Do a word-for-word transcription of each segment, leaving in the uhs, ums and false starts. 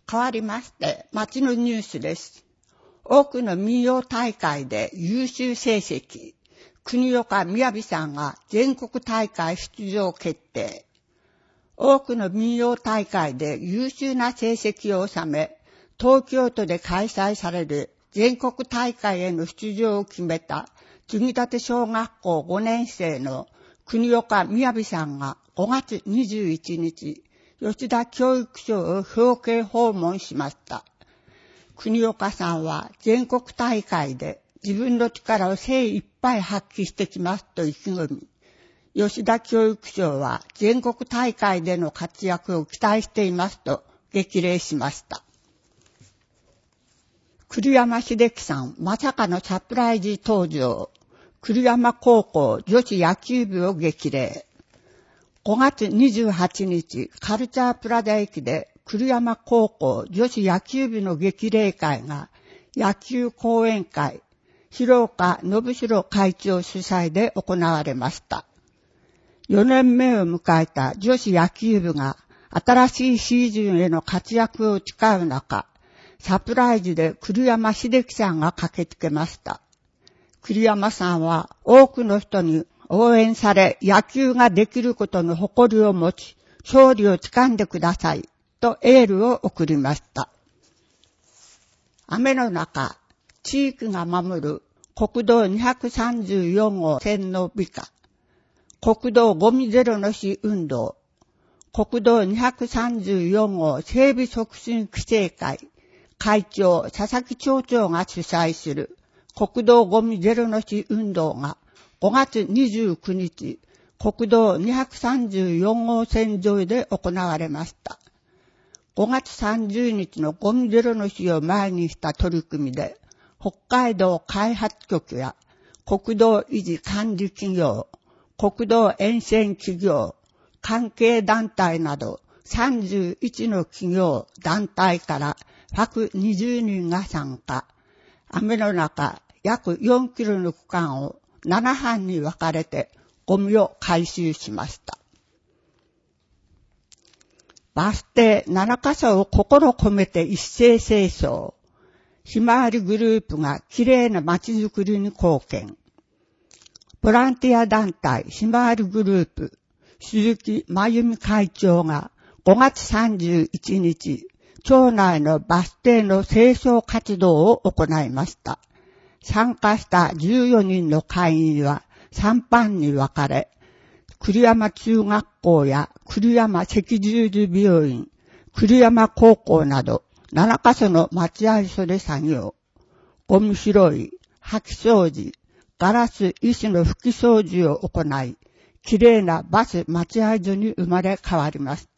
変わりまして、町のニュースです。多くの民謡大会で優秀成績、国岡みやびさんが全国大会出場決定。多くの民謡大会で優秀な成績を収め、東京都で開催される全国大会への出場を決めた継立小学校ごねん生の国岡みやびさんがごがつにじゅういちにち、吉田教育省を表敬訪問しました。国岡さんは全国大会で自分の力を精一杯発揮してきますと意気込み、吉田教育省は全国大会での活躍を期待していますと激励しました。栗山秀樹さん、まさかのサプライズ登場。栗山高校女子野球部を激励。ごがつにじゅうはちにち、カルチャープラザ駅で栗山高校女子野球部の激励会が野球講演会、広岡信弘会長主催で行われました。よねんめを迎えた女子野球部が新しいシーズンへの活躍を誓う中、サプライズで栗山秀樹さんが駆けつけました。栗山さんは多くの人に応援され野球ができることの誇りを持ち、勝利をつかんでくださいとエールを送りました。雨の中、地域が守る国道にひゃくさんじゅうよんごう線の美化、国道ゴミゼロの日運動、国道にひゃくさんじゅうよんごう整備促進規制会、会長佐々木町長が主催する国道ゴミゼロの日運動がごがつにじゅうくにち、国道にひゃくさんじゅうよんごう線沿いで行われました。ごがつさんじゅうにちのゴミゼロの日を前にした取り組みで、北海道開発局や国道維持管理企業、国道沿線企業、関係団体などさんじゅういちの企業、団体からひゃくにじゅうにんが参加。雨の中、約よんキロの区間をななはんに分かれてゴミを回収しました。バス停ななかしょを心込めて一斉清掃。ひまわりグループがきれいな街づくりに貢献。ボランティア団体ひまわりグループ鈴木真由美会長がごがつさんじゅういちにち、町内のバス停の清掃活動を行いました。参加したじゅうよにんの会員はさん班に分かれ、栗山中学校や栗山赤十字病院、栗山高校などななかしょの待合所で作業。ゴミ拾い、掃き掃除、ガラス、石の拭き掃除を行い、きれいなバス待合所に生まれ変わりました。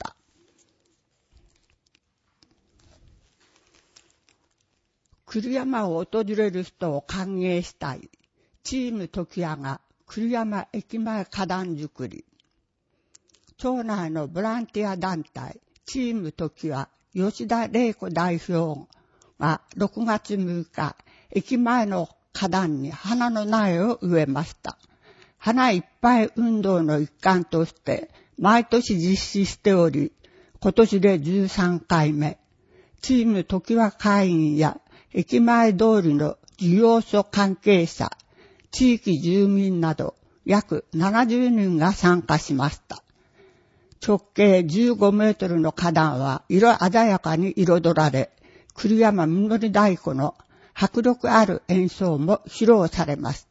栗山を訪れる人を歓迎したい。チーム時矢が栗山駅前花壇作り。町内のボランティア団体、チーム時矢、吉田玲子代表がろくがつむいか、駅前の花壇に花の苗を植えました。花いっぱい運動の一環として毎年実施しており、今年でじゅうさんかいめ。チーム時矢会員や駅前通りの事業所関係者、地域住民など約ななじゅうにんが参加しました。直径じゅうごメートルの花壇は色鮮やかに彩られ、栗山みのり太鼓の迫力ある演奏も披露されました。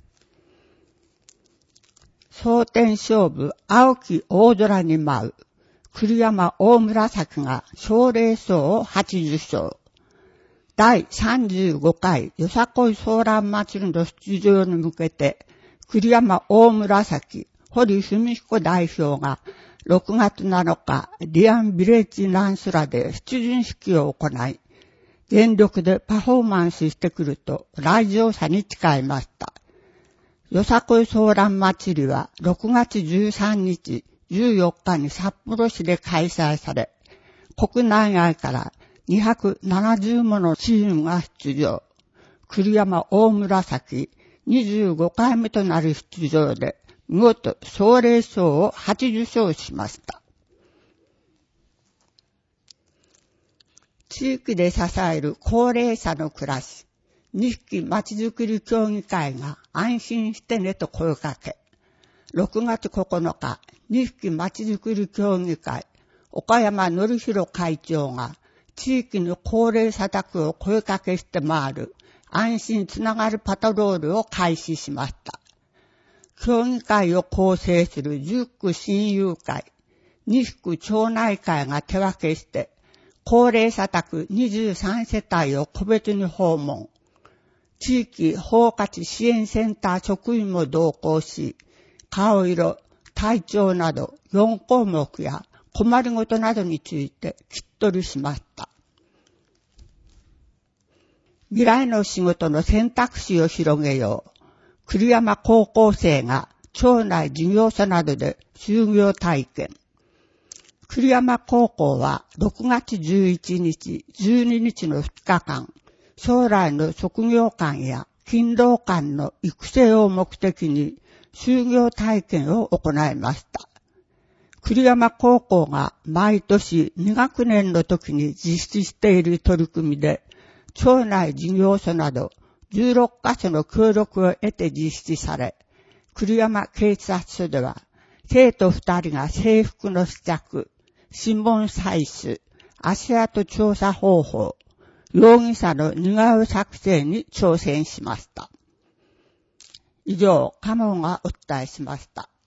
蒼天勝負青き大空に舞う栗山大紫が奨励賞をはちじゅっしょう。第さんじゅうごかいよさこいソーラン祭りの出場に向けて、栗山大紫、堀文彦代表がろくがつなのか、リアンビレッジランスラで出陣式を行い、全力でパフォーマンスしてくると来場者に誓いました。よさこいソーラン祭りはろくがつじゅうさんにち、じゅうよっかに札幌市で開催され、国内外からにひゃくななじゅうものチームが出場。栗山大紫にじゅうごかいめとなる出場で、見事奨励賞をはちじゅっしょうしました。 地域で支える高齢者の暮らし、にひきまちづくり協議会が安心してねと声かけ、ろくがつここのか、にひきまちづくり協議会、岡山則弘会長が地域の高齢者宅を声かけして回る安心つながるパトロールを開始しました。協議会を構成するじゅっく親友会、にひく町内会が手分けして、高齢者宅にじゅうさんせたいを個別に訪問。地域包括支援センター職員も同行し、顔色、体調などよんこうもくや困りごとなどについて聞き取りしました。未来の仕事の選択肢を広げよう。栗山高校生が町内事業所などで就業体験。栗山高校はろくがつじゅういちにち、じゅうににちのふつかかん、将来の職業官や勤労官の育成を目的に就業体験を行いました。栗山高校が毎年にがくねんの時に実施している取り組みで、町内事業所などじゅうろっかしょの協力を得て実施され、栗山警察署では生徒ふたりが制服の試着、指紋採取、足跡調査方法、容疑者の似顔絵作成に挑戦しました。以上、カモンがお伝えしました。